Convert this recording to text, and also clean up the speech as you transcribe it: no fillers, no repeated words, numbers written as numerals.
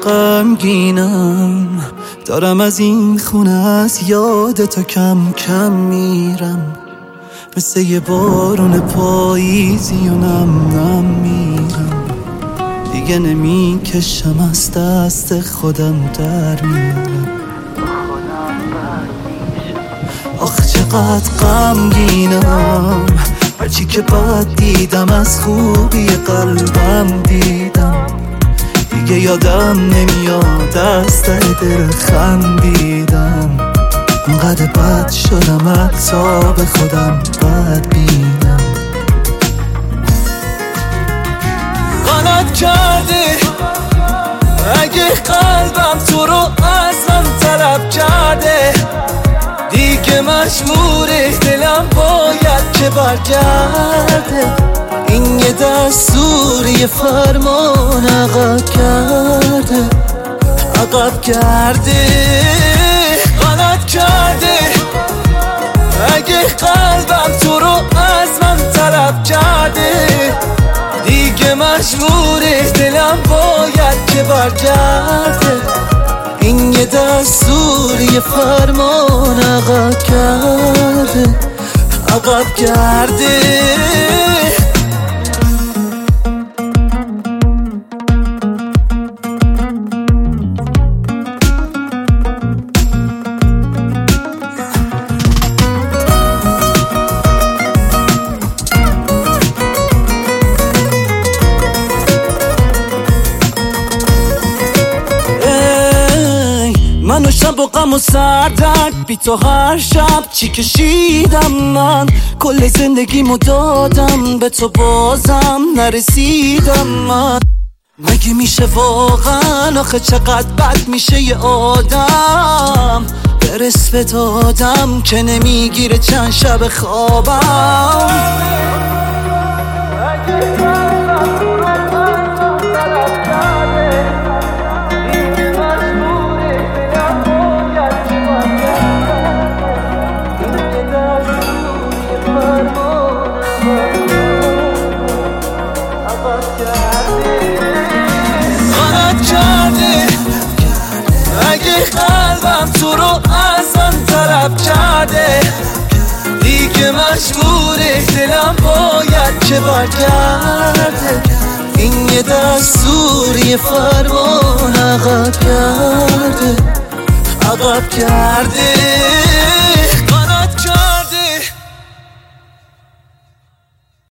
غمگینم، دارم از این خونه از یاد تو کم کم میرم، مثل یه بارون پاییزی و نم نم میرم، دیگه نمیکشم از دست خودم در میرم. آخ چقدر غمگینم، هرچی که بد دیدم از خوبی قلبم دیدم، دیگه یادم نمیاد از ته دل خندیدم، انقدر بد شدم حتی به خودم بد بینم. غلط کرده اگه قلبم تو رو از من طلب کرده، دیگه مجبوره دلم باید که برگرده، این یه دستور یه فرمان عقب کرده عقب کرده. غلط کرده اگه قلبم تو رو از من طلب کرده، دیگه مجبوره دلم باید که برگرده، این یه دستور یه فرمان عقب کرده عقب کرده. من و شب و غم و سردرد بی تو هر شب چی کشیدم، من کل زندگیمو دادم به تو بازم نرسیدم. من مگه میشه واقعا، آخه چقدر بد میشه یه آدم برس به دادم که نمیگیره چند شب خوابم. غلط کرده اگه قلبم تو رو از من طلب کرده، دیگه مجبوره دلم باید که برگرده، این یه دستور یه فرمان